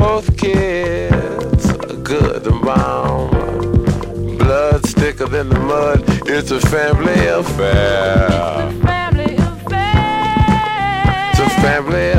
both kids are good and bound. Blood thicker than the mud. It's a family affair. It's a family affair. It's a family